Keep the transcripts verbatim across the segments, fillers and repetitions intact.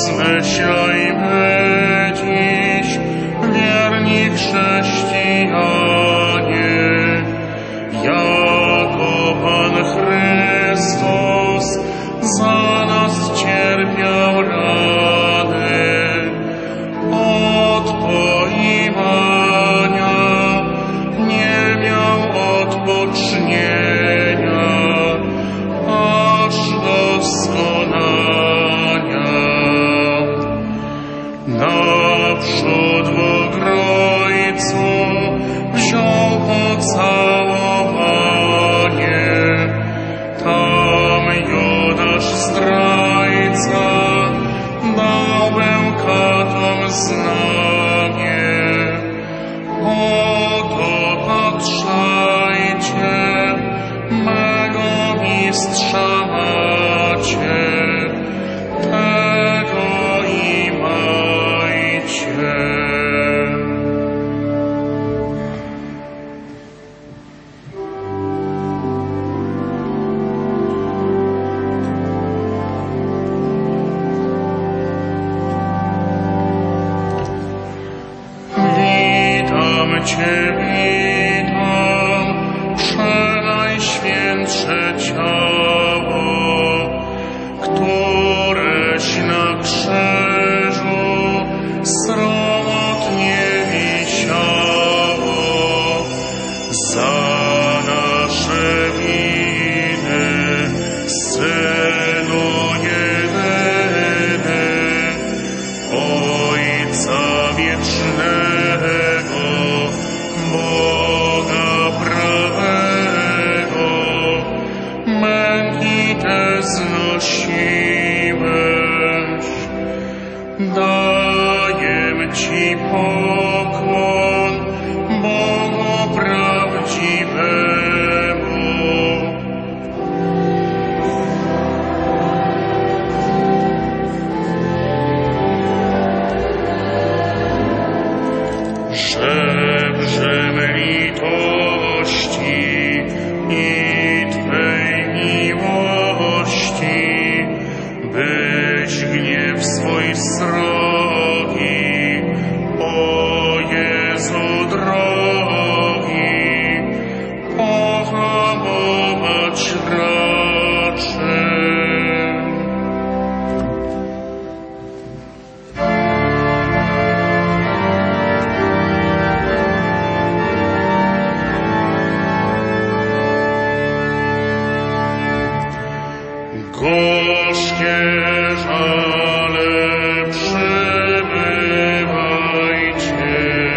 Rozmyślajmy dziś, wierni chrześcijanie, jako Pan Chrystus za nas cierpiał rany. Od poimania nie miał odpocznienia, aż do skonania. Naprzód w Ogrojcu wziął pocałowanie, tam Judasz zdrajca dał bełkatom znamię. Oto patrzajcie, mego mistrza macie, tego i majcie. Witam Cię, witam, przenajświętsze ciało, któreś na krzyżu sromotnie wisiało. Za nasze winy, Synu jedyny, Ojca wiecznego, Boga prawego, męki te znosiłeś. Daję Ci pokłon, Bogu prawdziwemu. Żebrzem litości i Twej miłości, byś gniew swój srogi, o Jezu drogi, pohamować raczy. Gorzkie żale przybywajcie.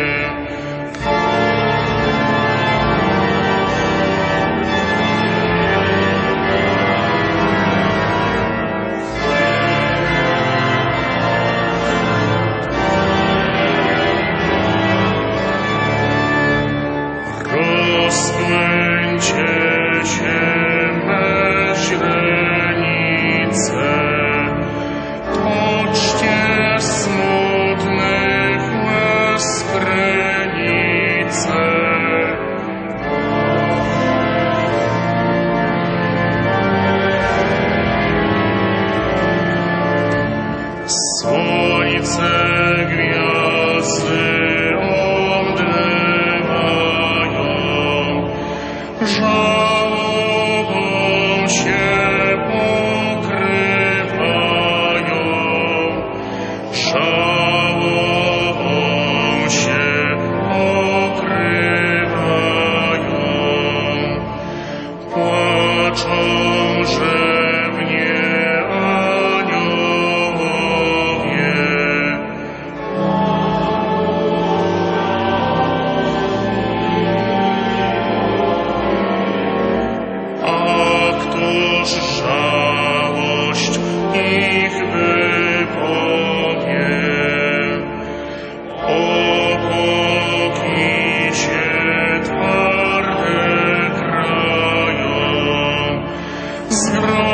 Rozpędźcie się me źrenice, toczcie smutnych łez krynice. Słońce, gwiazdy omdlewają, żałobą się pokrywają, żałobą się pokrywają. Płaczą rzewnie aniołowie. A któż żałość ich wypowie? Opoki się twarde krają,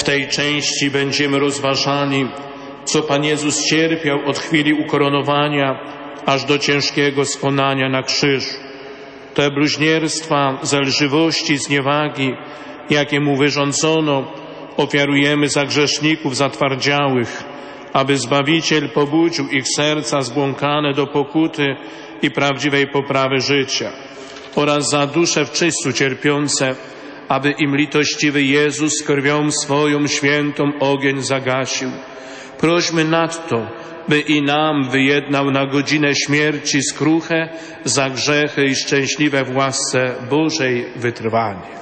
tej części będziemy rozważali, co Pan Jezus cierpiał od chwili ukoronowania aż do ciężkiego skonania na krzyż. Te bluźnierstwa, zelżywości, zniewagi, jakie Mu wyrządzono, ofiarujemy za grzeszników zatwardziałych, aby Zbawiciel pobudził ich serca zbłąkane do pokuty i prawdziwej poprawy życia, oraz za dusze w czystu cierpiące, aby im litościwy Jezus krwią swoją świętą ogień zagasił. Prośmy nadto, by i nam wyjednał na godzinę śmierci skruchę za grzechy i szczęśliwe w łasce Bożej wytrwanie.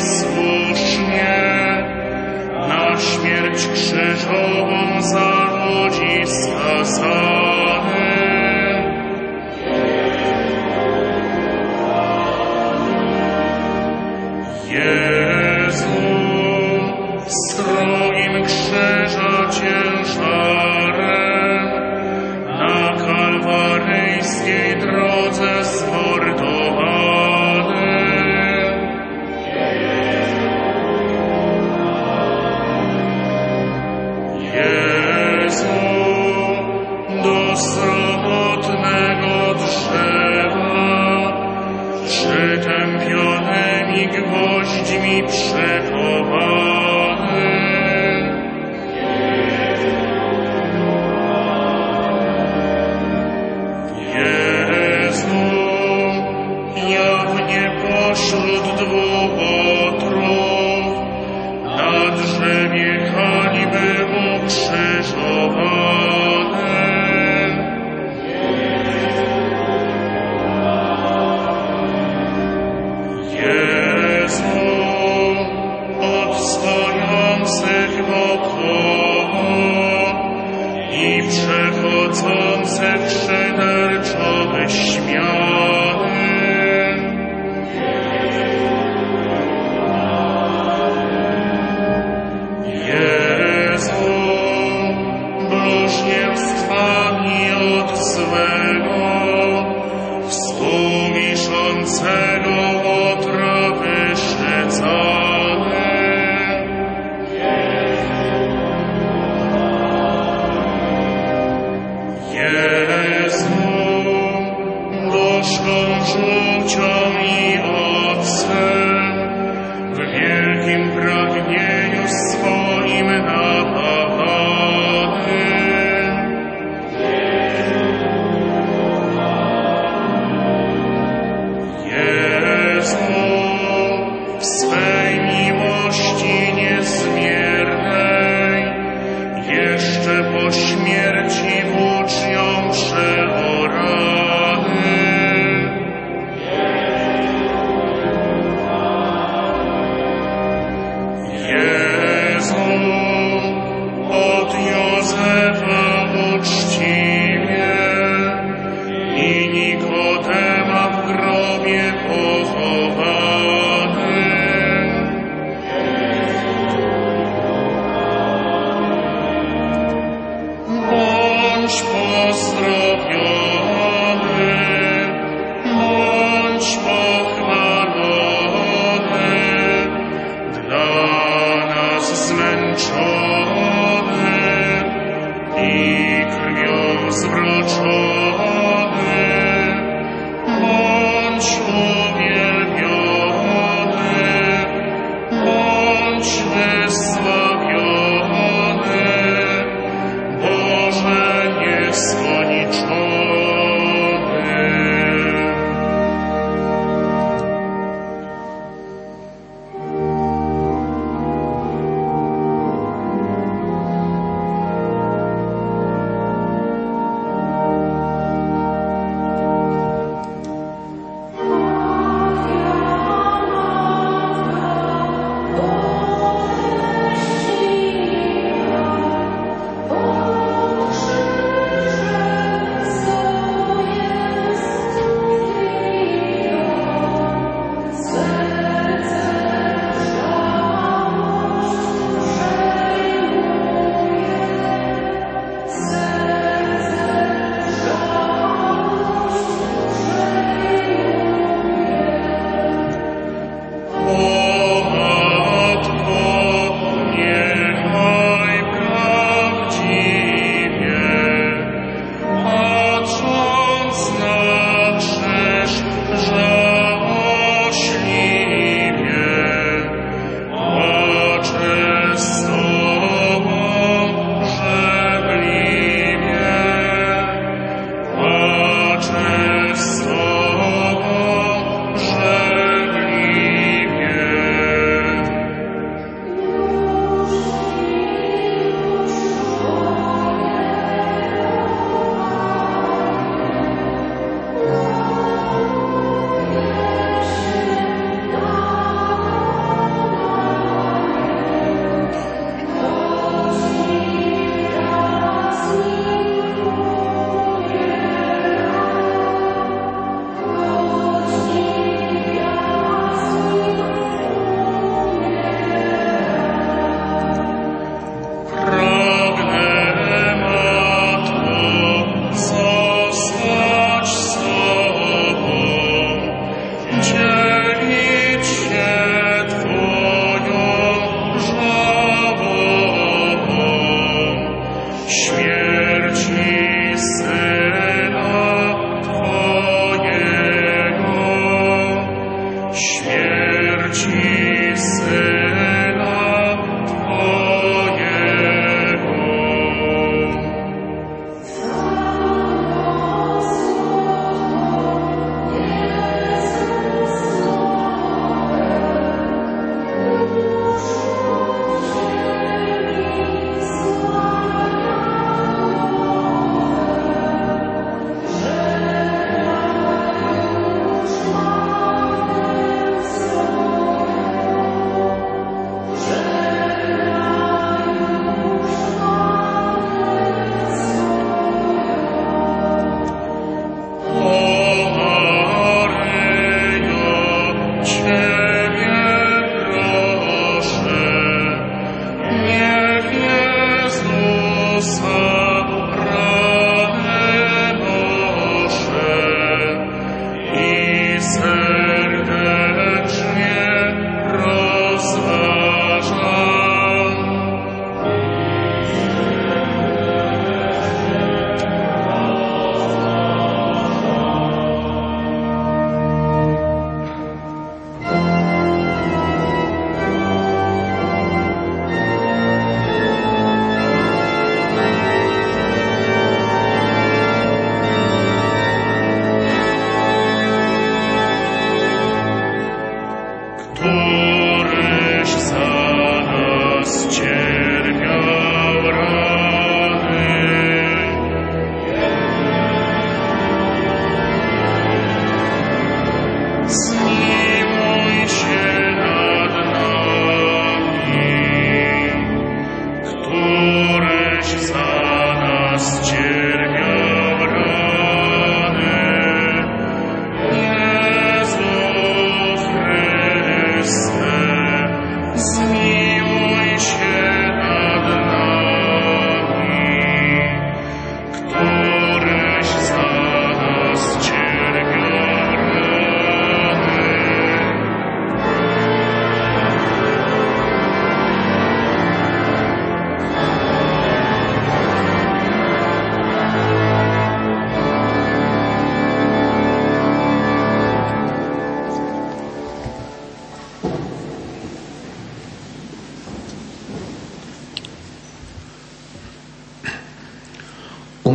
śmierć krzyżową za nadchodzi skazany. Jezu, strogim krzyża ciężarem, na kalwaryjskiej drodze zmordowany. Jezu, do sromotnego drzewa przytępionymi gwoźdźmi przychowany. Jezu, jawnie pośród dwóch otrów, na drzewie hańby ukrzyżowany. Jezu, od stojących wokoło i przechodzących szyderczo wyśmiany. Jezu, bluźnierstwami od złego, współwiszącego łotra wyszydzany. Jezu, gorzką żółcią i octem, w wielkim pragnieniu swoim napawany. Jezu, w swej miłości niezmiernej, jeszcze po śmierci włócznią przeorany. Jezu, od Józefa uczciwie i Nikodema w grobie pochowany. Bądź pozdrowiony, bądź pochwalony, dla nas zmęczony i krwią zwroczony. Bądź uwielbiony, bądź wysławiony, Boże nieskoniczony.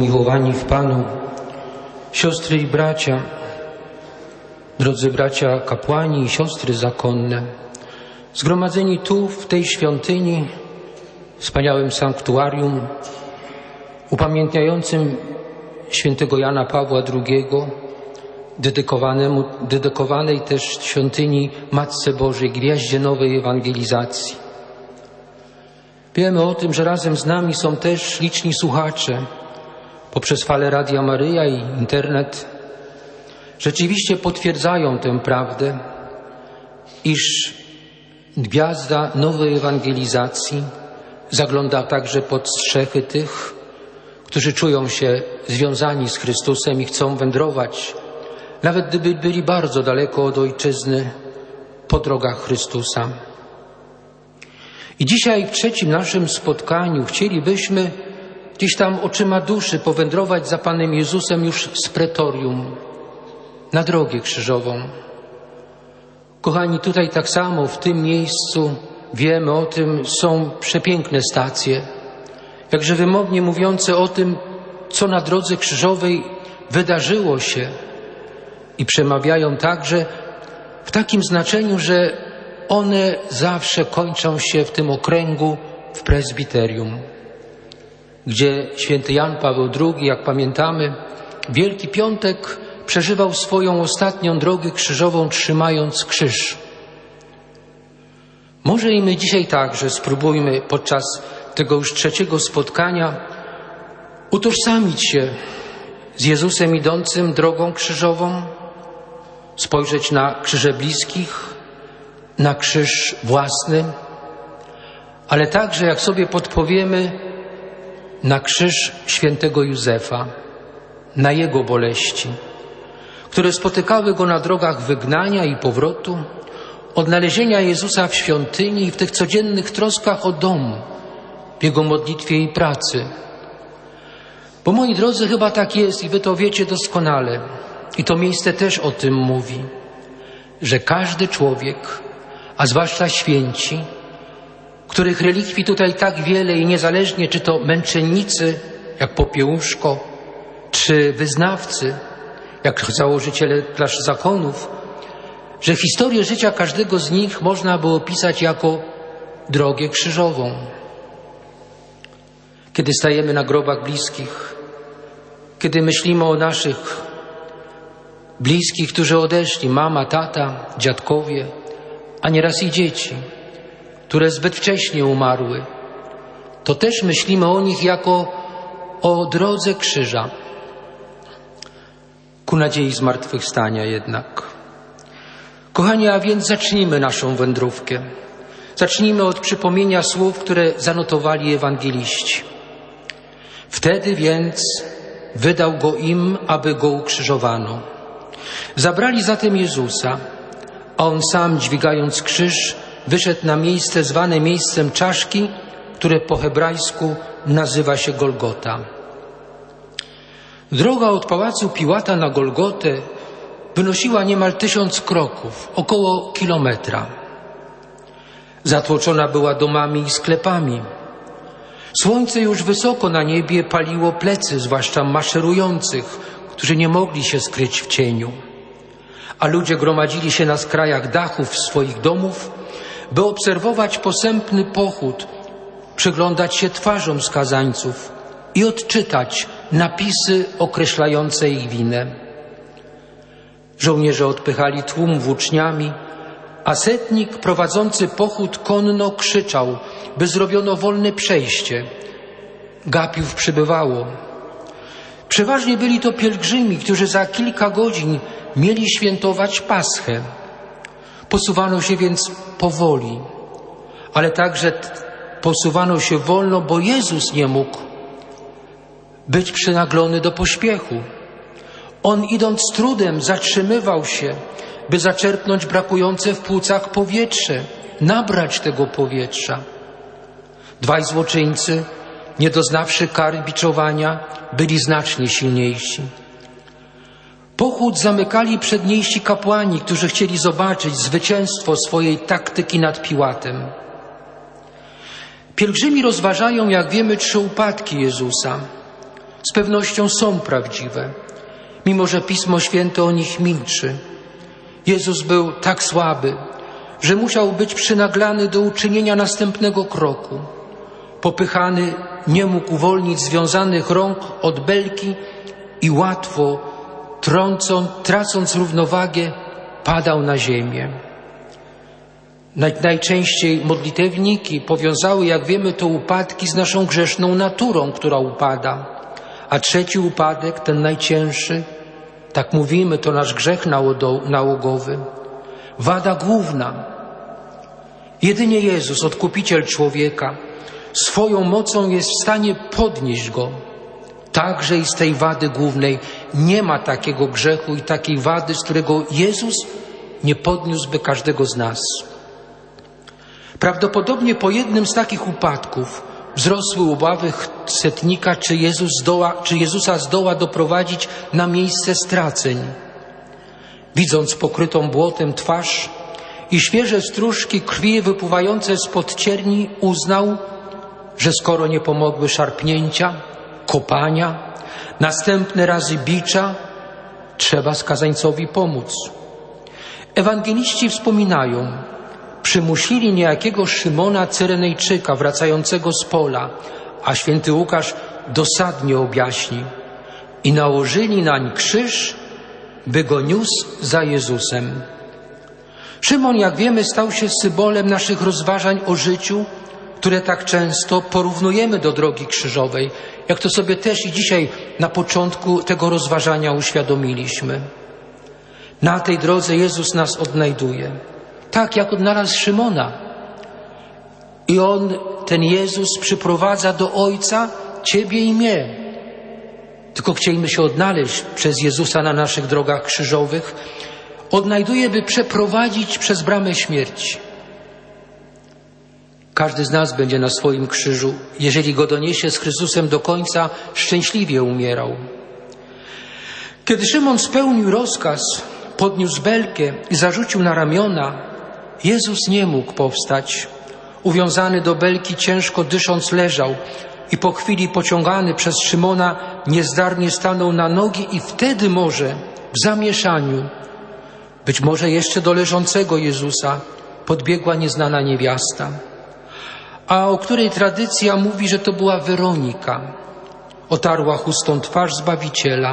umiłowani w Panu, siostry i bracia, drodzy bracia kapłani i siostry zakonne, zgromadzeni tu w tej świątyni, wspaniałym sanktuarium upamiętniającym świętego Jana Pawła drugiego, dedykowanemu, dedykowanej też świątyni Matce Bożej, Gwiaździe Nowej Ewangelizacji. Wiemy o tym, że razem z nami są też liczni słuchacze poprzez falę Radia Maryja i internet. Rzeczywiście potwierdzają tę prawdę, iż Gwiazda Nowej Ewangelizacji zagląda także pod strzechy tych, którzy czują się związani z Chrystusem i chcą wędrować, nawet gdyby byli bardzo daleko od Ojczyzny, po drogach Chrystusa. I dzisiaj w trzecim naszym spotkaniu chcielibyśmy gdzieś tam oczyma duszy powędrować za Panem Jezusem już z pretorium na drogę krzyżową. Kochani, tutaj tak samo w tym miejscu wiemy o tym, są przepiękne stacje, jakże wymownie mówiące o tym, co na drodze krzyżowej wydarzyło się, i przemawiają także w takim znaczeniu, że one zawsze kończą się w tym okręgu w prezbiterium, gdzie święty Jan Paweł drugi, jak pamiętamy, Wielki Piątek przeżywał swoją ostatnią drogę krzyżową, trzymając krzyż. Może i my dzisiaj także spróbujmy podczas tego już trzeciego spotkania utożsamić się z Jezusem idącym drogą krzyżową, spojrzeć na krzyże bliskich, na krzyż własny, ale także, jak sobie podpowiemy, na krzyż świętego Józefa, na jego boleści, które spotykały go na drogach wygnania i powrotu, odnalezienia Jezusa w świątyni i w tych codziennych troskach o dom, w jego modlitwie i pracy. Bo moi drodzy, chyba tak jest i wy to wiecie doskonale, i to miejsce też o tym mówi, że każdy człowiek, a zwłaszcza święci, których relikwii tutaj tak wiele i niezależnie czy to męczennicy, jak Popiełuszko, czy wyznawcy, jak założyciele klasz zakonów, że historię życia każdego z nich można by opisać jako drogę krzyżową. Kiedy stajemy na grobach bliskich, kiedy myślimy o naszych bliskich, którzy odeszli, mama, tata, dziadkowie, a nieraz i dzieci, które zbyt wcześnie umarły, to też myślimy o nich jako o drodze krzyża, ku nadziei zmartwychwstania jednak. Kochani, a więc zacznijmy naszą wędrówkę. Zacznijmy od przypomnienia słów, które zanotowali ewangeliści. Wtedy więc wydał go im, aby go ukrzyżowano. Zabrali zatem Jezusa, a on sam, dźwigając krzyż, wyszedł na miejsce zwane miejscem czaszki, które po hebrajsku nazywa się Golgota. Droga od pałacu Piłata na Golgotę wynosiła niemal tysiąc kroków, około kilometra. Zatłoczona była domami i sklepami. Słońce już wysoko na niebie paliło plecy, zwłaszcza maszerujących, którzy nie mogli się skryć w cieniu. A ludzie gromadzili się na skrajach dachów swoich domów, by obserwować posępny pochód, przyglądać się twarzom skazańców i odczytać napisy określające ich winę. Żołnierze odpychali tłum włóczniami, a setnik prowadzący pochód konno krzyczał, by zrobiono wolne przejście. Gapiów przybywało. Przeważnie byli to pielgrzymi, którzy za kilka godzin mieli świętować Paschę. Posuwano się więc powoli, ale także posuwano się wolno, bo Jezus nie mógł być przynaglony do pośpiechu. On, idąc z trudem, zatrzymywał się, by zaczerpnąć brakujące w płucach powietrze, nabrać tego powietrza. Dwaj złoczyńcy, nie doznawszy kary biczowania, byli znacznie silniejsi. Pochód zamykali przedniejsi kapłani, którzy chcieli zobaczyć zwycięstwo swojej taktyki nad Piłatem. Pielgrzymi rozważają, jak wiemy, trzy upadki Jezusa. z pewnością są prawdziwe, mimo że Pismo Święte o nich milczy. Jezus był tak słaby, że musiał być przynaglany do uczynienia następnego kroku. Popychany nie mógł uwolnić związanych rąk od belki i łatwo, trącąc, tracąc równowagę, padał na ziemię. Najczęściej modlitewniki powiązały, jak wiemy, to upadki z naszą grzeszną naturą, która upada. A trzeci upadek, ten najcięższy, tak mówimy, to nasz grzech nałogowy. Wada główna. Jedynie Jezus, Odkupiciel człowieka, swoją mocą jest w stanie podnieść go. Także i z tej wady głównej nie ma takiego grzechu i takiej wady, z którego Jezus nie podniósłby każdego z nas. Prawdopodobnie po jednym z takich upadków wzrosły obawy setnika, czy, Jezus zdoła, czy Jezusa zdoła doprowadzić na miejsce straceń. Widząc pokrytą błotem twarz i świeże stróżki krwi wypływające spod cierni, uznał, że skoro nie pomogły szarpnięcia, kopania, następne razy bicza, trzeba skazańcowi pomóc. Ewangeliści wspominają, przymusili niejakiego Szymona Cyrenejczyka wracającego z pola, a święty Łukasz dosadnie objaśni, i nałożyli nań krzyż, by go niósł za Jezusem. Szymon, jak wiemy, stał się symbolem naszych rozważań o życiu, które tak często porównujemy do drogi krzyżowej, jak to sobie też i dzisiaj na początku tego rozważania uświadomiliśmy. Na tej drodze Jezus nas odnajduje, tak jak odnalazł Szymona. I On, ten Jezus, przyprowadza do Ojca Ciebie i mnie. Tylko chcielibyśmy się odnaleźć przez Jezusa na naszych drogach krzyżowych. Odnajduje, by przeprowadzić przez bramę śmierci. Każdy z nas będzie na swoim krzyżu, jeżeli go doniesie z Chrystusem do końca, szczęśliwie umierał. Kiedy Szymon spełnił rozkaz, podniósł belkę i zarzucił na ramiona, Jezus nie mógł powstać. Uwiązany do belki, ciężko dysząc, leżał i po chwili pociągany przez Szymona niezdarnie stanął na nogi i wtedy może w zamieszaniu, być może jeszcze do leżącego Jezusa, podbiegła nieznana niewiasta, a o której tradycja mówi, że to była Weronika. Otarła chustą twarz Zbawiciela.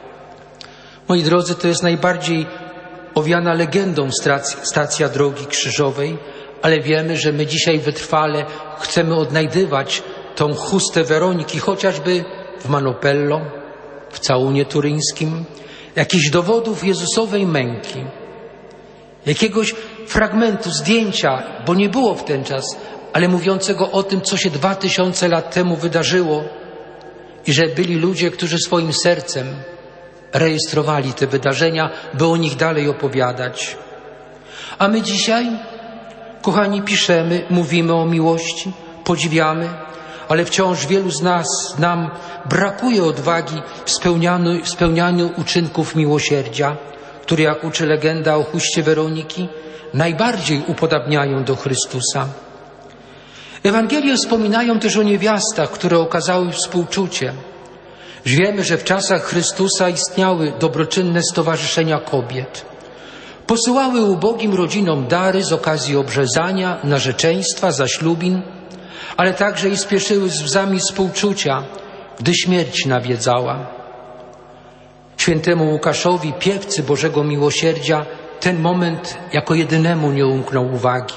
Moi drodzy, to jest najbardziej owiana legendą stacja, stacja drogi krzyżowej, ale wiemy, że my dzisiaj wytrwale chcemy odnajdywać tą chustę Weroniki, chociażby w Manopello, w całunie turyńskim, jakichś dowodów Jezusowej męki, jakiegoś fragmentu, zdjęcia, bo nie było w ten czas, ale mówiącego o tym, co się dwa tysiące lat temu wydarzyło i że byli ludzie, którzy swoim sercem rejestrowali te wydarzenia, by o nich dalej opowiadać. A my dzisiaj, kochani, piszemy, mówimy o miłości, podziwiamy, ale wciąż wielu z nas, nam brakuje odwagi w spełnianiu, w spełnianiu uczynków miłosierdzia, które, jak uczy legenda o chuście Weroniki, najbardziej upodabniają do Chrystusa. Ewangelie wspominają też o niewiastach, które okazały współczucie. Wiemy, że w czasach Chrystusa istniały dobroczynne stowarzyszenia kobiet. Posyłały ubogim rodzinom dary z okazji obrzezania, narzeczeństwa, zaślubin, ale także i spieszyły z łzami współczucia, gdy śmierć nawiedzała. Świętemu Łukaszowi, piewcy Bożego Miłosierdzia, ten moment jako jedynemu nie umknął uwagi.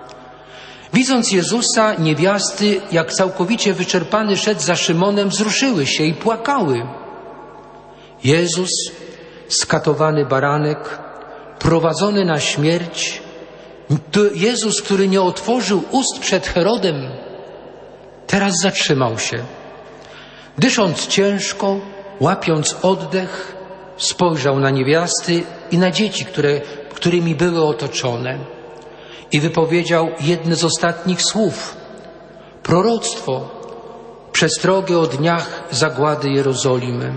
Widząc Jezusa, niewiasty, jak całkowicie wyczerpany szedł za Szymonem, wzruszyły się i płakały. Jezus, skatowany baranek, prowadzony na śmierć, to Jezus, który nie otworzył ust przed Herodem, teraz zatrzymał się. Dysząc ciężko, łapiąc oddech, spojrzał na niewiasty i na dzieci, które, którymi były otoczone. I wypowiedział jedne z ostatnich słów. Proroctwo, przestrogę o dniach zagłady Jerozolimy.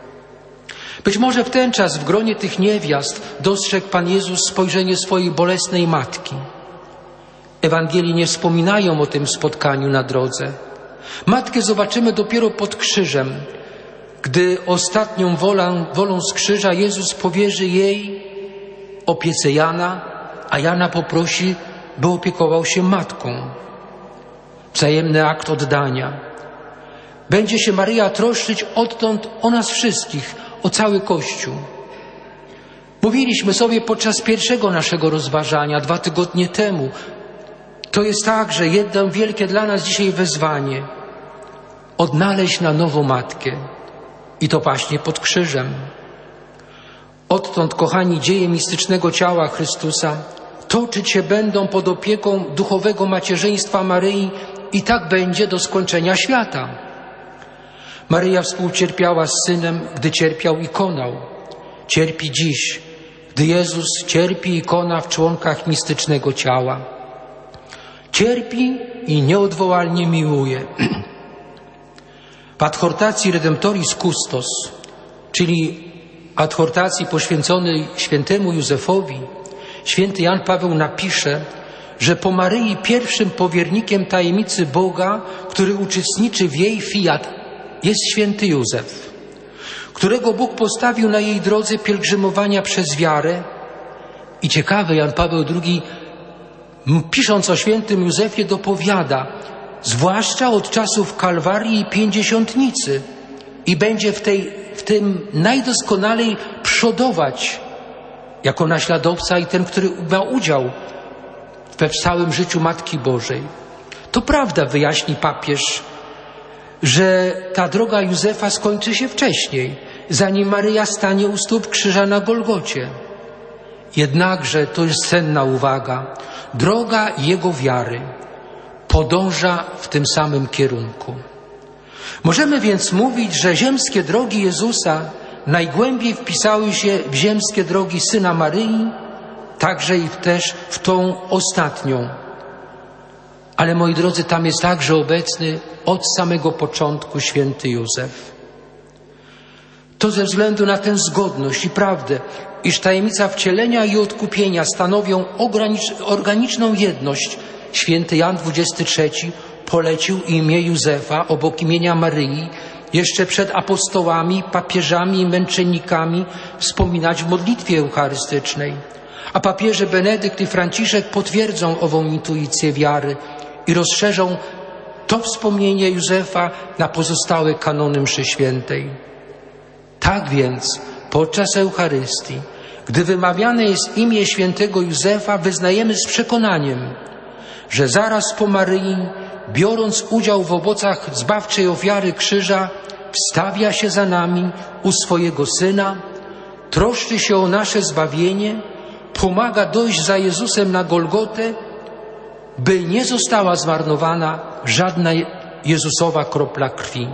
Być może w ten czas w gronie tych niewiast dostrzegł Pan Jezus spojrzenie swojej bolesnej matki. Ewangelii nie wspominają o tym spotkaniu na drodze. Matkę zobaczymy dopiero pod krzyżem, gdy ostatnią wolą, wolą z krzyża Jezus powierzy jej opiece Jana, a Jana poprosi, by opiekował się matką. Wzajemny akt oddania. Będzie się Maryja troszczyć odtąd o nas wszystkich, o cały Kościół. Mówiliśmy sobie podczas pierwszego naszego rozważania, dwa tygodnie temu. To jest także jedno wielkie dla nas dzisiaj wezwanie. Odnaleźć na nowo Matkę. I to właśnie pod krzyżem. Odtąd, kochani, dzieje mistycznego ciała Chrystusa toczyć się będą pod opieką duchowego macierzyństwa Maryi i tak będzie do skończenia świata. Maryja współcierpiała z Synem, gdy cierpiał i konał. Cierpi dziś, gdy Jezus cierpi i kona w członkach mistycznego ciała. Cierpi i nieodwołalnie miłuje. W adhortacji Redemptoris Custos, czyli adhortacji poświęconej świętemu Józefowi, święty Jan Paweł napisze, że po Maryi pierwszym powiernikiem tajemnicy Boga, który uczestniczy w jej fiat, jest święty Józef, którego Bóg postawił na jej drodze pielgrzymowania przez wiarę. I ciekawe, Jan Paweł drugi, pisząc o świętym Józefie, dopowiada, zwłaszcza od czasów Kalwarii i Pięćdziesiątnicy, i będzie w, tej, w tym najdoskonalej przodować jako naśladowca i ten, który ma udział we całym życiu Matki Bożej. To prawda, wyjaśni papież, że ta droga Józefa skończy się wcześniej, zanim Maryja stanie u stóp krzyża na Golgocie. Jednakże, to jest cenna uwaga, droga jego wiary podąża w tym samym kierunku. Możemy więc mówić, że ziemskie drogi Jezusa najgłębiej wpisały się w ziemskie drogi Syna Maryi, także i też w tą ostatnią. Ale, moi drodzy, tam jest także obecny od samego początku święty Józef. To ze względu na tę zgodność i prawdę, iż tajemnica wcielenia i odkupienia stanowią organiczną jedność, święty Jan dwudziesty trzeci polecił imię Józefa obok imienia Maryi jeszcze przed apostołami, papieżami i męczennikami wspominać w modlitwie eucharystycznej. A papieże Benedykt i Franciszek potwierdzą ową intuicję wiary i rozszerzą to wspomnienie Józefa na pozostałe kanony mszy świętej. Tak więc podczas Eucharystii, gdy wymawiane jest imię świętego Józefa, wyznajemy z przekonaniem, że zaraz po Maryi, biorąc udział w owocach zbawczej ofiary krzyża, wstawia się za nami u swojego Syna, troszczy się o nasze zbawienie, pomaga dojść za Jezusem na Golgotę, by nie została zmarnowana żadna Jezusowa kropla krwi.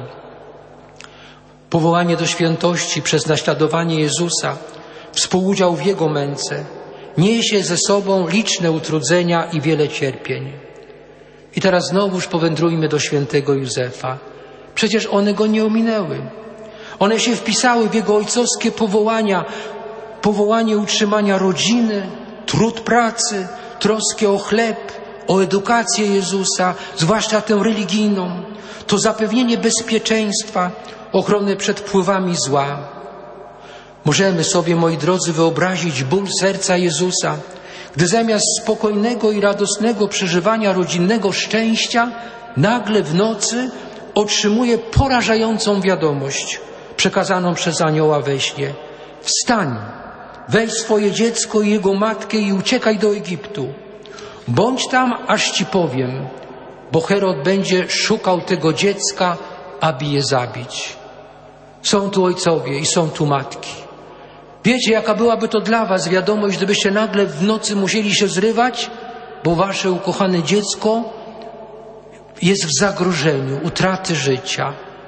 Powołanie do świętości przez naśladowanie Jezusa, współudział w Jego męce, niesie ze sobą liczne utrudzenia i wiele cierpień. I teraz znowuż powędrujmy do świętego Józefa. Przecież one go nie ominęły. One się wpisały w jego ojcowskie powołania, powołanie utrzymania rodziny, trud pracy, troskę o chleb, o edukację Jezusa, zwłaszcza tę religijną, to zapewnienie bezpieczeństwa, ochronę przed wpływami zła. Możemy sobie, moi drodzy, wyobrazić ból serca Jezusa, gdy zamiast spokojnego i radosnego przeżywania rodzinnego szczęścia, nagle w nocy otrzymuje porażającą wiadomość przekazaną przez anioła we śnie. Wstań, weź swoje dziecko i jego matkę i uciekaj do Egiptu. Bądź tam, aż ci powiem, bo Herod będzie szukał tego dziecka, aby je zabić. Są tu ojcowie i są tu matki. Wiecie, jaka byłaby to dla was wiadomość, gdybyście nagle w nocy musieli się zrywać, bo wasze ukochane dziecko jest w zagrożeniu utraty życia.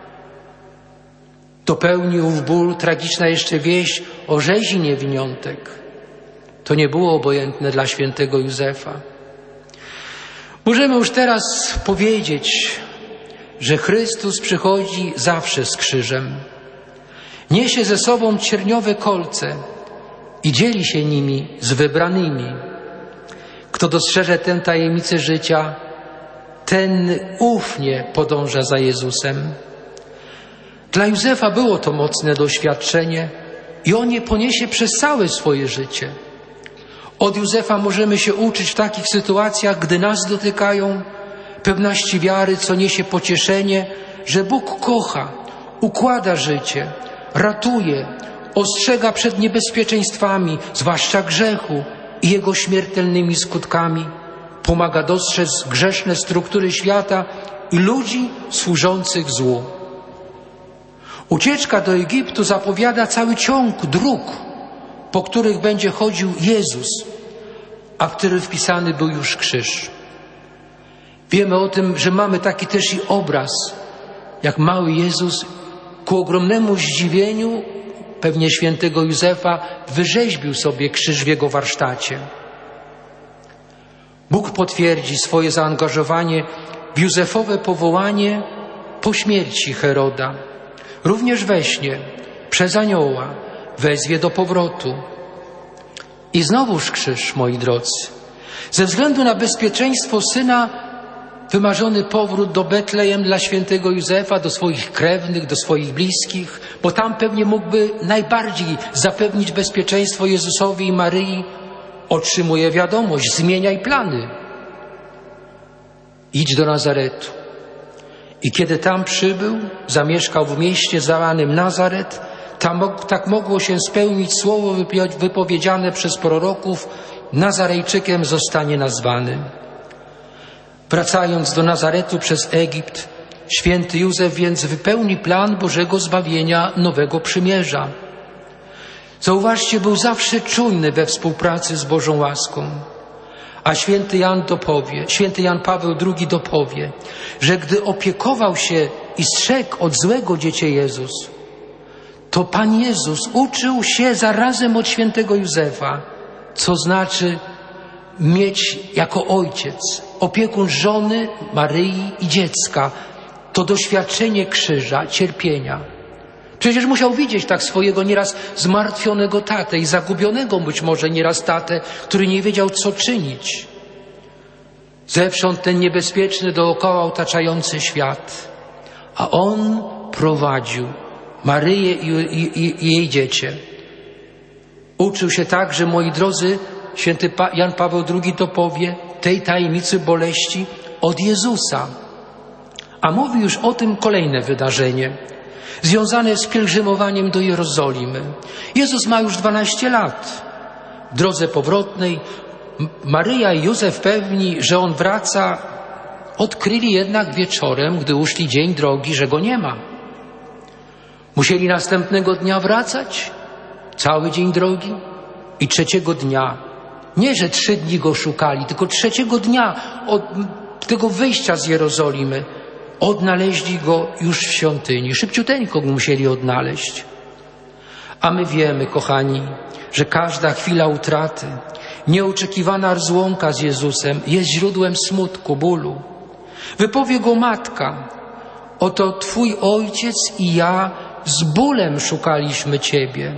Dopełnił w ból tragiczna jeszcze wieść o rzezi niewiniątek. To nie było obojętne dla świętego Józefa. Możemy już teraz powiedzieć, że Chrystus przychodzi zawsze z krzyżem. Niesie ze sobą cierniowe kolce i dzieli się nimi z wybranymi. Kto dostrzeże tę tajemnicę życia, ten ufnie podąża za Jezusem. Dla Józefa było to mocne doświadczenie i on je poniesie przez całe swoje życie. Od Józefa możemy się uczyć w takich sytuacjach, gdy nas dotykają, pewności wiary, co niesie pocieszenie, że Bóg kocha, układa życie, ratuje, ostrzega przed niebezpieczeństwami, zwłaszcza grzechu i jego śmiertelnymi skutkami. Pomaga dostrzec grzeszne struktury świata i ludzi służących złu. Ucieczka do Egiptu zapowiada cały ciąg dróg, po których będzie chodził Jezus, a w który wpisany był już krzyż. Wiemy o tym, że mamy taki też i obraz, jak mały Jezus ku ogromnemu zdziwieniu pewnie świętego Józefa wyrzeźbił sobie krzyż w jego warsztacie. Bóg potwierdzi swoje zaangażowanie w Józefowe powołanie po śmierci Heroda. Również we śnie, przez anioła, wezwie do powrotu. I znowuż krzyż, moi drodzy. Ze względu na bezpieczeństwo syna, wymarzony powrót do Betlejem dla świętego Józefa, do swoich krewnych, do swoich bliskich, bo tam pewnie mógłby najbardziej zapewnić bezpieczeństwo Jezusowi i Maryi, otrzymuje wiadomość: zmieniaj plany. Idź do Nazaretu. I kiedy tam przybył, zamieszkał w mieście zwanym Nazaret, tam, tak mogło się spełnić słowo wypowiedziane przez proroków: Nazarejczykiem zostanie nazwany. Wracając do Nazaretu przez Egipt, święty Józef więc wypełni plan Bożego zbawienia nowego przymierza. Zauważcie, był zawsze czujny we współpracy z Bożą łaską. A święty Jan dopowie, święty Jan Paweł drugi dopowie, że gdy opiekował się i strzegł od złego dziecię Jezus, to Pan Jezus uczył się zarazem od świętego Józefa, co znaczy mieć jako ojciec, opiekun żony, Maryi i dziecka, to doświadczenie krzyża, cierpienia. Przecież musiał widzieć tak swojego nieraz zmartwionego tatę i zagubionego być może nieraz tatę, który nie wiedział, co czynić. Zewsząd ten niebezpieczny dookoła otaczający świat. A on prowadził Maryję i, i, i jej dziecię. Uczył się także, moi drodzy, święty pa, Jan Paweł drugi to powie, tej tajemnicy boleści od Jezusa. A mówi już o tym kolejne wydarzenie, związane z pielgrzymowaniem do Jerozolimy. Jezus ma już dwanaście lat. W drodze powrotnej Maryja i Józef pewni, że On wraca, odkryli jednak wieczorem, gdy uszli dzień drogi, że Go nie ma. Musieli następnego dnia wracać, cały dzień drogi, i trzeciego dnia, nie że trzy dni Go szukali, tylko trzeciego dnia od tego wyjścia z Jerozolimy odnaleźli Go już w świątyni. Szybciuteńko Go musieli odnaleźć. A my wiemy, kochani, że każda chwila utraty, nieoczekiwana rozłąka z Jezusem jest źródłem smutku, bólu. Wypowie Go matka: oto Twój ojciec i ja z bólem szukaliśmy Ciebie.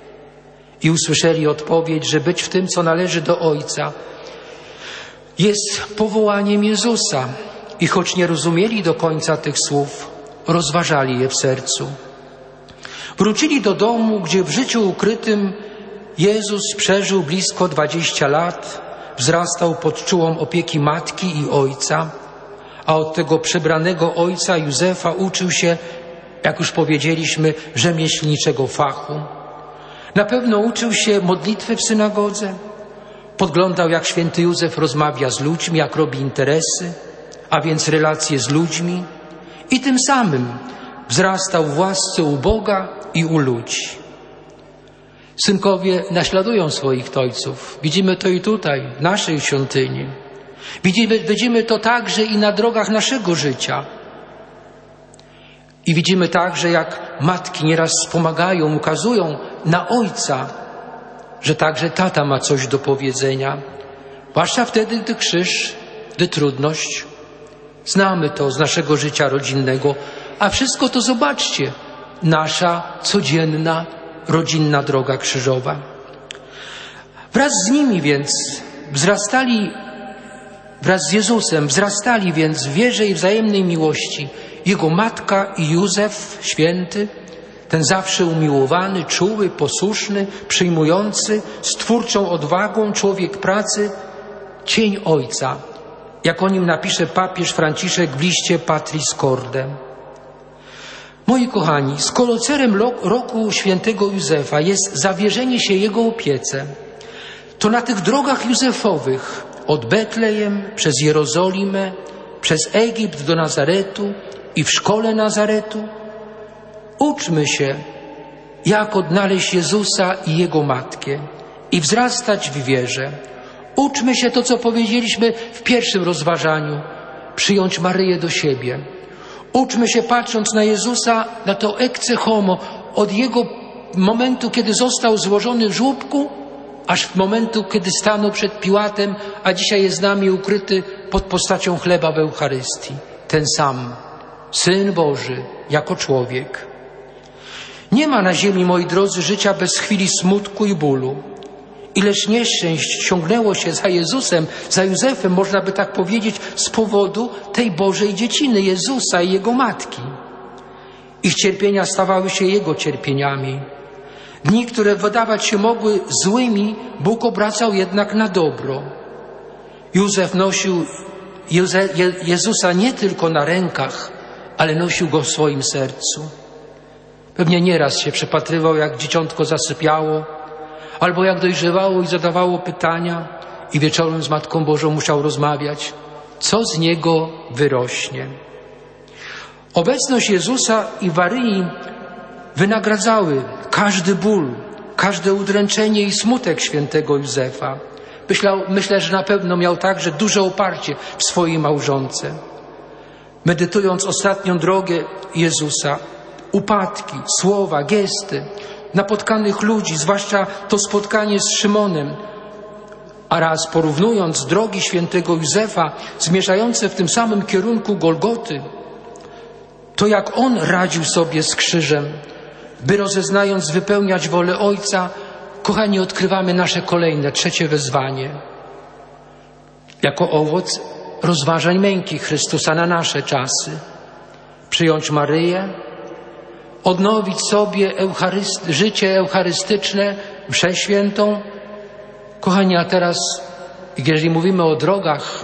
I usłyszeli odpowiedź, że być w tym, co należy do Ojca, jest powołaniem Jezusa. I choć nie rozumieli do końca tych słów, rozważali je w sercu. Wrócili do domu, gdzie w życiu ukrytym Jezus przeżył blisko dwadzieścia lat, wzrastał pod czułą opieki matki i ojca, a od tego przebranego ojca Józefa uczył się, jak już powiedzieliśmy, rzemieślniczego fachu. Na pewno uczył się modlitwy w synagodze, podglądał, jak święty Józef rozmawia z ludźmi, jak robi interesy, a więc relacje z ludźmi, i tym samym wzrastał w łasce u Boga i u ludzi. Synkowie naśladują swoich ojców. Widzimy to i tutaj, w naszej świątyni. Widzimy, widzimy to także i na drogach naszego życia. I widzimy także, jak matki nieraz wspomagają, ukazują na ojca, że także tata ma coś do powiedzenia. Zwłaszcza wtedy, gdy krzyż, gdy trudność. Znamy to z naszego życia rodzinnego, a wszystko to, zobaczcie, nasza codzienna, rodzinna droga krzyżowa. Wraz z nimi więc wzrastali Wraz z Jezusem wzrastali więc w wierze i wzajemnej miłości Jego matka i Józef święty, ten zawsze umiłowany, czuły, posłuszny, przyjmujący, z twórczą odwagą człowiek pracy, cień Ojca, jak o nim napisze papież Franciszek w liście Patris Cordem. Moi kochani, skolocerem roku świętego Józefa jest zawierzenie się Jego opiece. To na tych drogach józefowych, od Betlejem, przez Jerozolimę, przez Egipt do Nazaretu i w szkole Nazaretu, uczmy się, jak odnaleźć Jezusa i Jego matkę i wzrastać w wierze. Uczmy się to, co powiedzieliśmy w pierwszym rozważaniu, przyjąć Maryję do siebie. Uczmy się, patrząc na Jezusa, na to ecce homo, od Jego momentu, kiedy został złożony w żłóbku, aż w momentu, kiedy stanął przed Piłatem, a dzisiaj jest z nami ukryty pod postacią chleba w Eucharystii. Ten sam, Syn Boży, jako człowiek. Nie ma na ziemi, moi drodzy, życia bez chwili smutku i bólu. Ileż nieszczęść ciągnęło się za Jezusem, za Józefem, można by tak powiedzieć, z powodu tej Bożej dzieciny, Jezusa i Jego matki. Ich cierpienia stawały się Jego cierpieniami. Dni, które wydawać się mogły złymi, Bóg obracał jednak na dobro. Józef nosił Józe- Je- Jezusa nie tylko na rękach, ale nosił Go w swoim sercu. Pewnie nieraz się przypatrywał, jak dzieciątko zasypiało, albo jak dojrzewało i zadawało pytania i wieczorem z Matką Bożą musiał rozmawiać, co z niego wyrośnie. Obecność Jezusa i Maryi wynagradzały każdy ból, każde udręczenie i smutek świętego Józefa. Myślał, myślę, że na pewno miał także duże oparcie w swojej małżonce. Medytując ostatnią drogę Jezusa, upadki, słowa, gesty, napotkanych ludzi, zwłaszcza to spotkanie z Szymonem, a raz porównując drogi świętego Józefa zmierzające w tym samym kierunku Golgoty, to jak on radził sobie z krzyżem, by rozeznając wypełniać wolę Ojca, kochani, odkrywamy nasze kolejne, trzecie wezwanie. Jako owoc rozważań męki Chrystusa na nasze czasy. Przyjąć Maryję, odnowić sobie eucharyst, życie eucharystyczne, mszę świętą. Kochani, a teraz, jeżeli mówimy o drogach,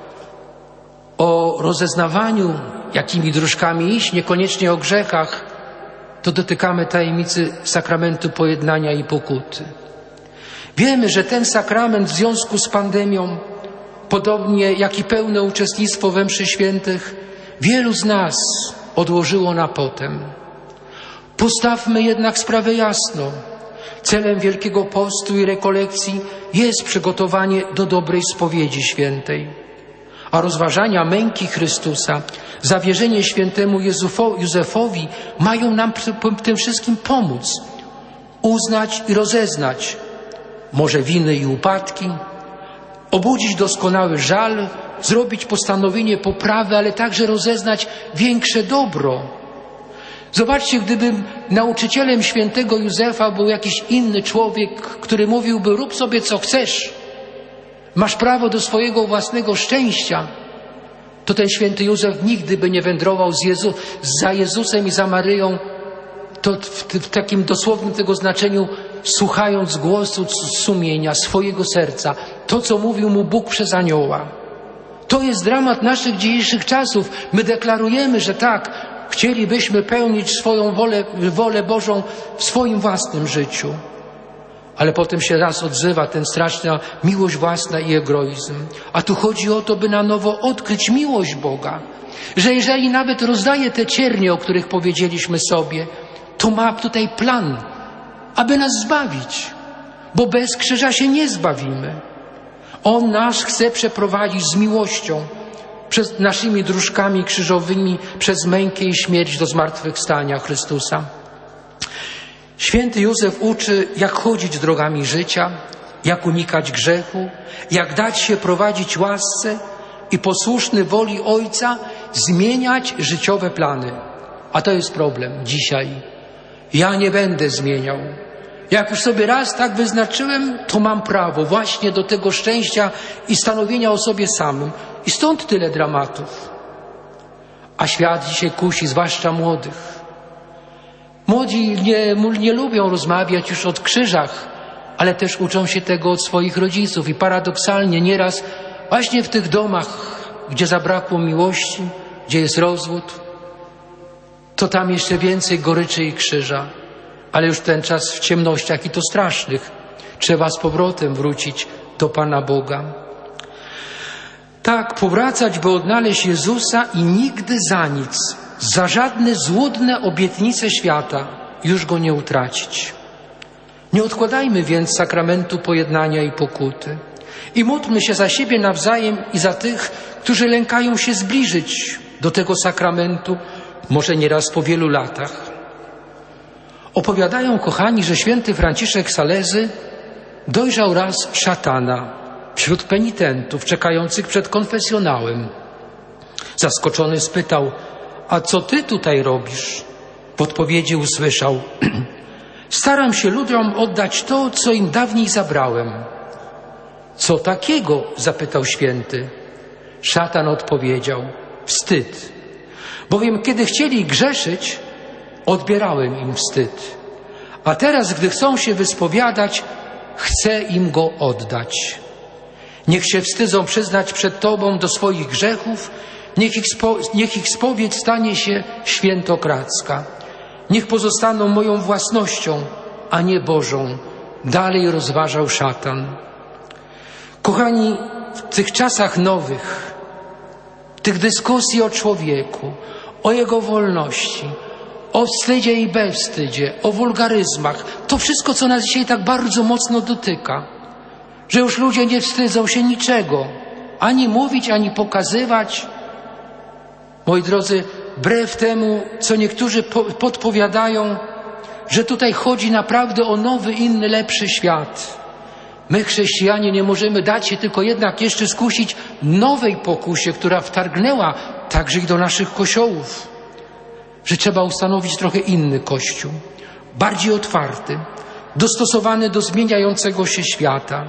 o rozeznawaniu, jakimi dróżkami iść, niekoniecznie o grzechach, to dotykamy tajemnicy sakramentu pojednania i pokuty. Wiemy, że ten sakrament w związku z pandemią, podobnie jak i pełne uczestnictwo we mszy świętych, wielu z nas odłożyło na potem. Postawmy jednak sprawę jasno. Celem Wielkiego Postu i rekolekcji jest przygotowanie do dobrej spowiedzi świętej. A rozważania męki Chrystusa, zawierzenie świętemu Józefowi mają nam w tym wszystkim pomóc. Uznać i rozeznać może winy i upadki, obudzić doskonały żal, zrobić postanowienie poprawy, ale także rozeznać większe dobro. Zobaczcie, gdyby nauczycielem świętego Józefa był jakiś inny człowiek, który mówiłby: rób sobie co chcesz, masz prawo do swojego własnego szczęścia, to ten święty Józef nigdy by nie wędrował z Jezu, za Jezusem i za Maryją, to w, w takim dosłownym tego znaczeniu, słuchając głosu sumienia, swojego serca, to, co mówił mu Bóg przez anioła. To jest dramat naszych dzisiejszych czasów. My deklarujemy, że tak, chcielibyśmy pełnić swoją wolę, wolę Bożą w swoim własnym życiu. Ale potem się raz odzywa ten straszna miłość własna i egoizm. A tu chodzi o to, by na nowo odkryć miłość Boga. Że jeżeli nawet rozdaje te ciernie, o których powiedzieliśmy sobie, to ma tutaj plan, aby nas zbawić. Bo bez krzyża się nie zbawimy. On nas chce przeprowadzić z miłością, przez naszymi dróżkami krzyżowymi, przez mękę i śmierć do zmartwychwstania Chrystusa. Święty Józef uczy, jak chodzić drogami życia, jak unikać grzechu, jak dać się prowadzić łasce i posłuszny woli Ojca zmieniać życiowe plany. A to jest problem dzisiaj. Ja nie będę zmieniał. Jak już sobie raz tak wyznaczyłem, to mam prawo właśnie do tego szczęścia i stanowienia o sobie samym. I stąd tyle dramatów. A świat dzisiaj kusi, zwłaszcza młodych. Młodzi nie, nie lubią rozmawiać już o krzyżach, ale też uczą się tego od swoich rodziców. I paradoksalnie nieraz właśnie w tych domach, gdzie zabrakło miłości, gdzie jest rozwód, to tam jeszcze więcej goryczy i krzyża. Ale już ten czas w ciemnościach i to strasznych. Trzeba z powrotem wrócić do Pana Boga. Tak, powracać, by odnaleźć Jezusa i nigdy za nic, za żadne złudne obietnice świata już Go nie utracić. Nie odkładajmy więc sakramentu pojednania i pokuty. I módlmy się za siebie nawzajem i za tych, którzy lękają się zbliżyć do tego sakramentu, może nieraz po wielu latach. Opowiadają, kochani, że święty Franciszek Salezy dojrzał raz szatana wśród penitentów czekających przed konfesjonałem. Zaskoczony spytał: a co ty tutaj robisz? W odpowiedzi usłyszał: staram się ludziom oddać to, co im dawniej zabrałem. Co takiego? Zapytał święty. Szatan odpowiedział: wstyd. Bowiem kiedy chcieli grzeszyć, odbierałem im wstyd. A teraz, gdy chcą się wyspowiadać, chcę im go oddać. Niech się wstydzą przyznać przed Tobą do swoich grzechów, niech ich, spo, niech ich spowiedź stanie się świętokradzka. Niech pozostaną moją własnością, a nie Bożą. Dalej rozważał szatan. Kochani, w tych czasach nowych, tych dyskusji o człowieku, o jego wolności, o wstydzie i bezwstydzie, o wulgaryzmach, to wszystko, co nas dzisiaj tak bardzo mocno dotyka, że już ludzie nie wstydzą się niczego, ani mówić, ani pokazywać. Moi drodzy, wbrew temu, co niektórzy po- podpowiadają, że tutaj chodzi naprawdę o nowy, inny, lepszy świat. My, chrześcijanie, nie możemy dać się tylko jednak jeszcze skusić nowej pokusie, która wtargnęła także i do naszych kościołów. Że trzeba ustanowić trochę inny Kościół, bardziej otwarty, dostosowany do zmieniającego się świata.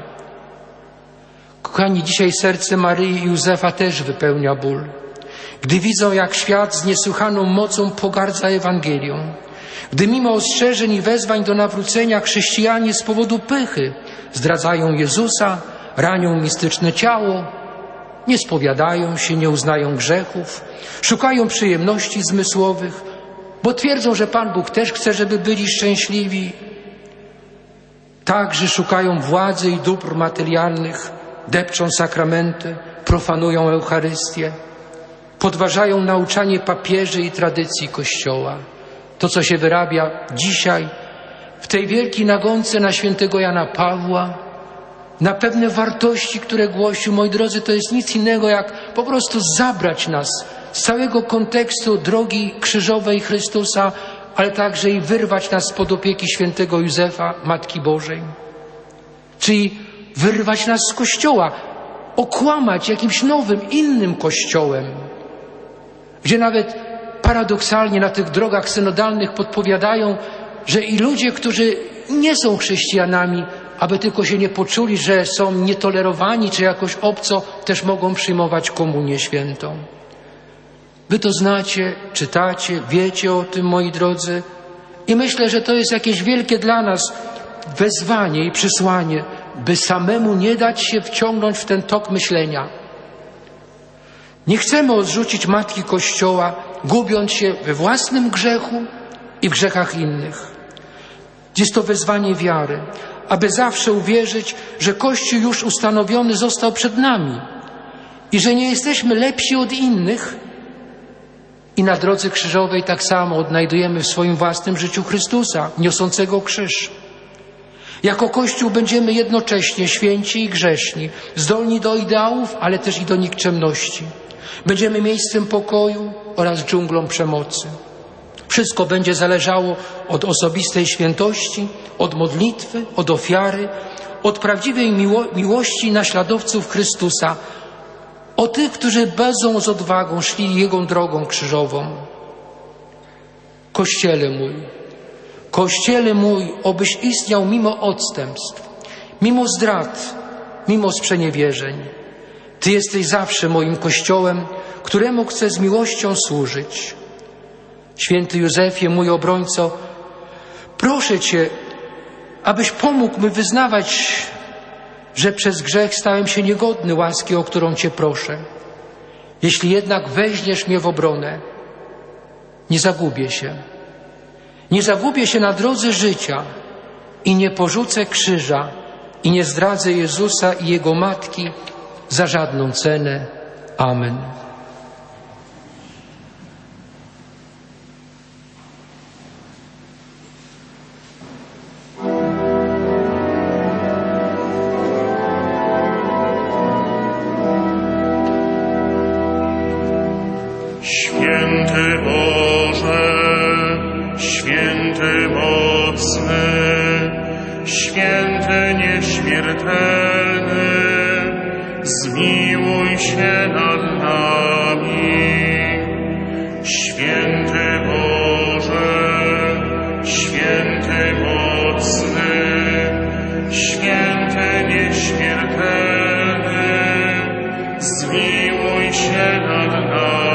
Kochani, dzisiaj serce Maryi i Józefa też wypełnia ból, gdy widzą, jak świat z niesłychaną mocą pogardza Ewangelią, gdy mimo ostrzeżeń i wezwań do nawrócenia chrześcijanie z powodu pychy zdradzają Jezusa, ranią mistyczne ciało, nie spowiadają się, nie uznają grzechów, szukają przyjemności zmysłowych, bo twierdzą, że Pan Bóg też chce, żeby byli szczęśliwi. Także szukają władzy i dóbr materialnych, depczą sakramenty, profanują Eucharystię, podważają nauczanie papieży i tradycji Kościoła. To, co się wyrabia dzisiaj w tej wielkiej nagonce na świętego Jana Pawła, na pewne wartości, które głosił, moi drodzy, to jest nic innego jak po prostu zabrać nas z całego kontekstu drogi krzyżowej Chrystusa, ale także i wyrwać nas spod opieki świętego Józefa, Matki Bożej. Czyli wyrwać nas z Kościoła, okłamać jakimś nowym, innym Kościołem, gdzie nawet paradoksalnie na tych drogach synodalnych podpowiadają, że i ludzie, którzy nie są chrześcijanami, aby tylko się nie poczuli, że są nietolerowani czy jakoś obco, też mogą przyjmować komunię świętą. Wy to znacie, czytacie, wiecie o tym, moi drodzy. I myślę, że to jest jakieś wielkie dla nas wezwanie i przesłanie, by samemu nie dać się wciągnąć w ten tok myślenia. Nie chcemy odrzucić Matki Kościoła, gubiąc się we własnym grzechu i w grzechach innych. Jest to wezwanie wiary, aby zawsze uwierzyć, że Kościół już ustanowiony został przed nami i że nie jesteśmy lepsi od innych. I na drodze krzyżowej tak samo odnajdujemy w swoim własnym życiu Chrystusa, niosącego krzyż. Jako Kościół będziemy jednocześnie święci i grzeszni, zdolni do ideałów, ale też i do nikczemności. Będziemy miejscem pokoju oraz dżunglą przemocy. Wszystko będzie zależało od osobistej świętości, od modlitwy, od ofiary, od prawdziwej miło miłości naśladowców Chrystusa, o tych, którzy bezą z odwagą szli Jego drogą krzyżową. Kościele mój, Kościele mój, obyś istniał mimo odstępstw, mimo zdrad, mimo sprzeniewierzeń. Ty jesteś zawsze moim Kościołem, któremu chcę z miłością służyć. Święty Józefie, mój obrońco, proszę Cię, abyś pomógł mi wyznawać, że przez grzech stałem się niegodny łaski, o którą Cię proszę. Jeśli jednak weźmiesz mnie w obronę, nie zagubię się. Nie zagubię się na drodze życia i nie porzucę krzyża i nie zdradzę Jezusa i Jego Matki za żadną cenę. Amen. Święty Boże, święty mocny, święty nieśmiertelny, zmiłuj się nad nami. Święty Boże, święty mocny, święty nieśmiertelny, zmiłuj się nad nami.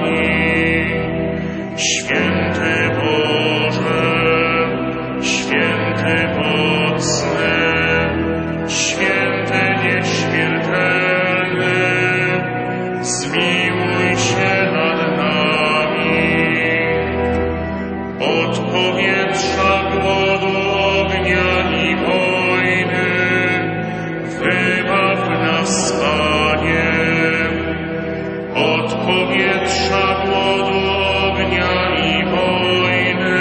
Święty Boże, święty mocny, święty nieśmiertelny, zmiłuj się nad nami. Od powietrza, głodu, ognia i wojny wybaw nas, Panie. Od powietrza, głodu, ognia i wojny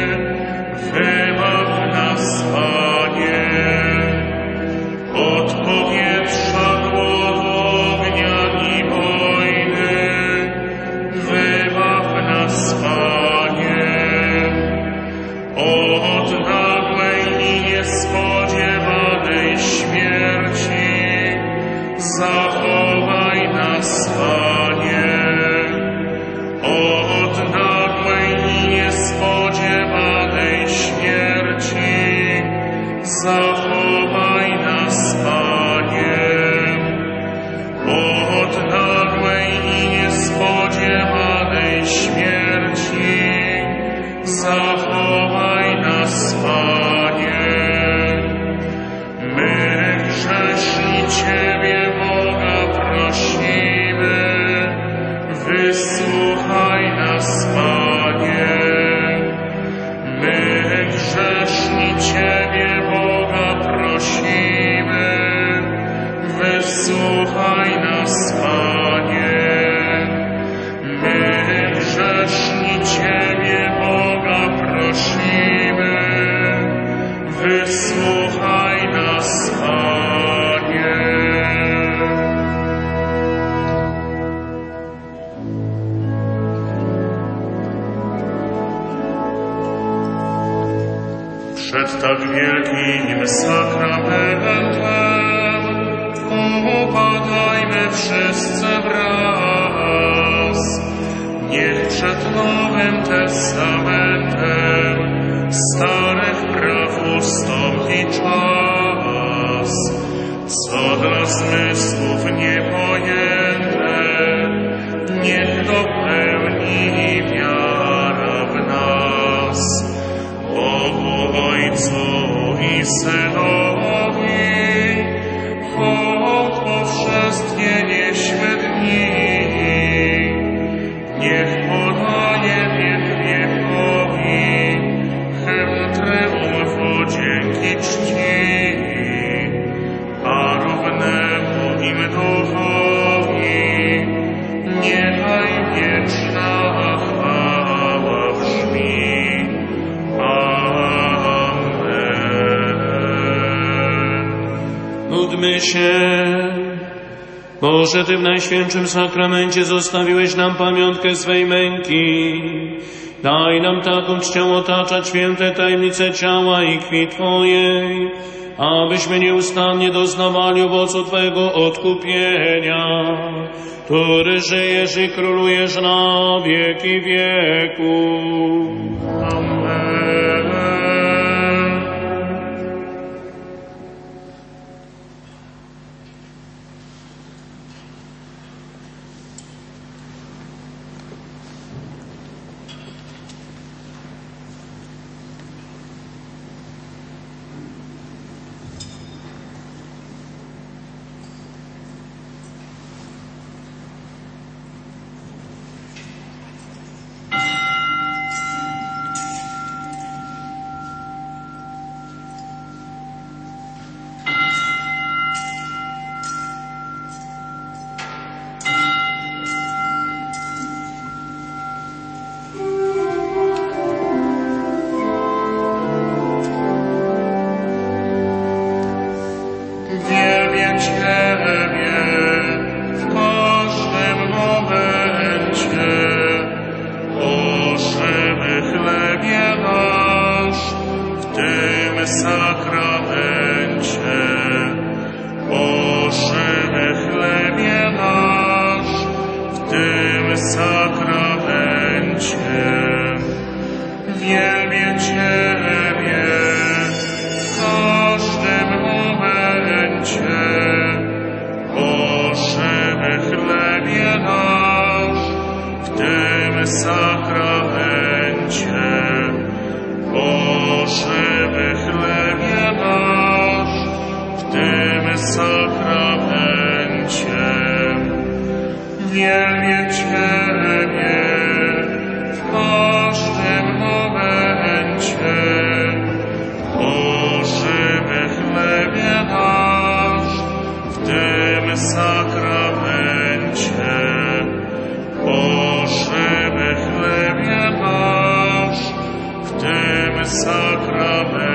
wybaw nas, Panie. Od powietrza, głodu, ognia i wojny wybaw nas, Panie. Od nagłej i niespodziewanej śmierci zachowaj nas, Panie. Od nagłej i niespodziewanej śmierci zachowaj nas, Panie. Od nagłej i niespodziewanej śmierci zachowaj nas, Panie. My grzeszni Ciebie, Boga, prosimy, wysłuchaj nas, Panie. My grzeszni Ciebie, Boga, prosimy, wysłuchaj nas, Panie. My grzeszni Ciebie, Boga, prosimy, wysłuchaj nas, Panie. Przed tak wielkim sakramentem upadajmy wszyscy wraz. Niech przed Nowym Testamentem starych praw ustąpi czas, co dla zmysłów niepojęte, niech dopełni wiara w nas. Bogu Ojcu i Synowi, choć powszechnie nieśmy dni, niech podaje wiek wiekowi hymn tryumfu dzięki czci, a równemu im duchowi niechaj wieczna chwała brzmi. Módlmy się. Boże, Ty w Najświętszym Sakramencie zostawiłeś nam pamiątkę swej męki. Daj nam taką czcią otaczać święte tajemnice ciała i krwi Twojej, abyśmy nieustannie doznawali owocu Twojego odkupienia, który żyjesz i królujesz na wieki wieków. Amen. sakramenty.